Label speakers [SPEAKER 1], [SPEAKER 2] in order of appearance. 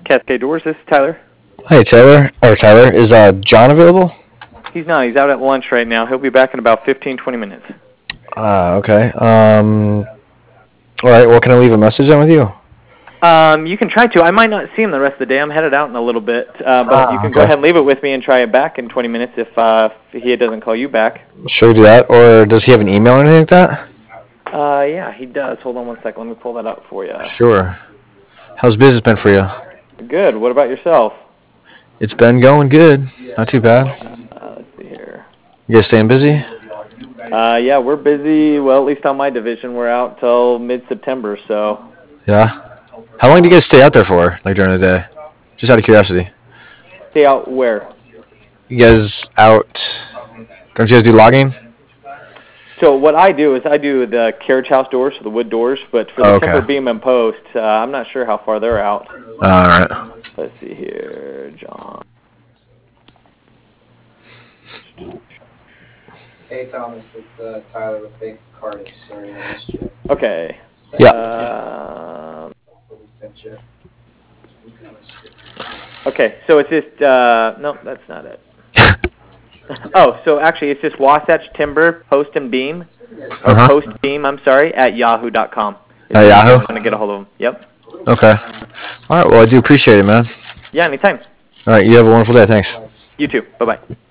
[SPEAKER 1] Cascade Doors, this is Tyler.
[SPEAKER 2] Hey, Tyler, is John available?
[SPEAKER 1] He's not. He's out at lunch right now. He'll be back in about 15-20 minutes.
[SPEAKER 2] Okay. All right, well, can I leave a message then with you?
[SPEAKER 1] You can try to. I might not see him the rest of the day. I'm headed out in a little bit. But you can go ahead and leave it with me and try it back in 20 minutes if he doesn't call you back.
[SPEAKER 2] Sure, do that. Or does he have an email or anything like that?
[SPEAKER 1] Yeah, he does. Hold on one second. Let me pull that up for you.
[SPEAKER 2] Sure. How's business been for you?
[SPEAKER 1] Good. What about yourself?
[SPEAKER 2] It's been going good. Not too bad.
[SPEAKER 1] Let's see here.
[SPEAKER 2] You guys staying busy?
[SPEAKER 1] Yeah, we're busy. Well, at least on my division, we're out till mid-September, so.
[SPEAKER 2] Yeah? How long do you guys stay out there for, like during the day? Just out of curiosity.
[SPEAKER 1] Stay out where?
[SPEAKER 2] You guys out, don't you guys do logging?
[SPEAKER 1] So what I do is I do the carriage house doors, so the wood doors, but for the timber beam and post, I'm not sure how far they're out.
[SPEAKER 2] All right.
[SPEAKER 1] Let's see here, John.
[SPEAKER 3] Hey Thomas, it's Tyler with Big Cardis. Sorry I missed you.
[SPEAKER 1] Okay.
[SPEAKER 2] Yeah.
[SPEAKER 3] What we sent you.
[SPEAKER 1] Okay, so it's just, no, that's not it. Oh, so actually it's just Wasatch Timber, Post and Beam, or Post Beam, I'm sorry, at yahoo.com.
[SPEAKER 2] At Yahoo?
[SPEAKER 1] I'm going to get a hold of them. Yep.
[SPEAKER 2] Okay. All right, well, I do appreciate it, man.
[SPEAKER 1] Yeah, anytime.
[SPEAKER 2] All right, you have a wonderful day. Thanks.
[SPEAKER 1] You too. Bye-bye.